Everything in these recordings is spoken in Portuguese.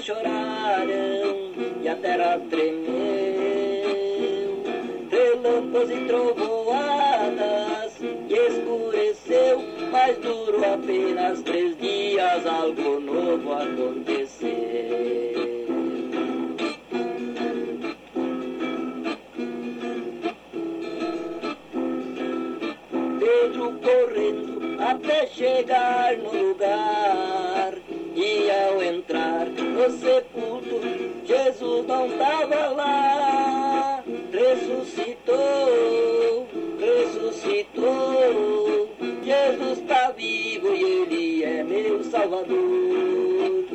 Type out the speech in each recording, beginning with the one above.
choraram e a terra tremeu. Relâmpagos e trovoadas e escureceu, mas durou apenas 3 dias, algo novo aconteceu. Pedro correndo até chegar no lugar, e ao entrar no sepulcro, Jesus não estava lá. Ressuscitou, ressuscitou, Jesus está vivo e Ele é meu Salvador.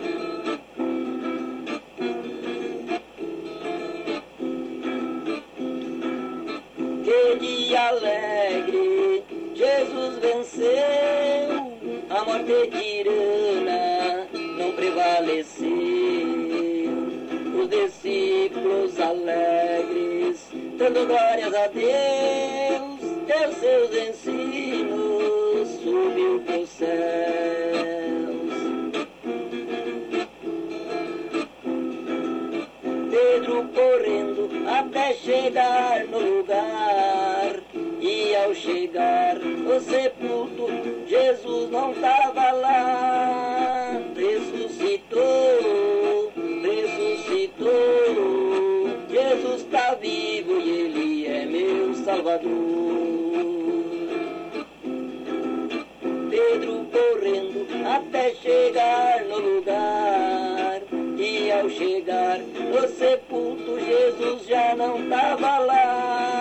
Que dia alegre, Jesus venceu, a morte tirana não prevaleceu. Os discípulos alegres, dando glórias a Deus, teus seus ensinos subiu pros céus. Pedro correndo até chegar no lugar, e ao chegar no sepulcro, Jesus não estava lá. Ressuscitou, ressuscitou, Jesus está vivo e Ele é meu Salvador. Pedro correndo até chegar no lugar, e ao chegar no sepulcro, Jesus já não estava lá.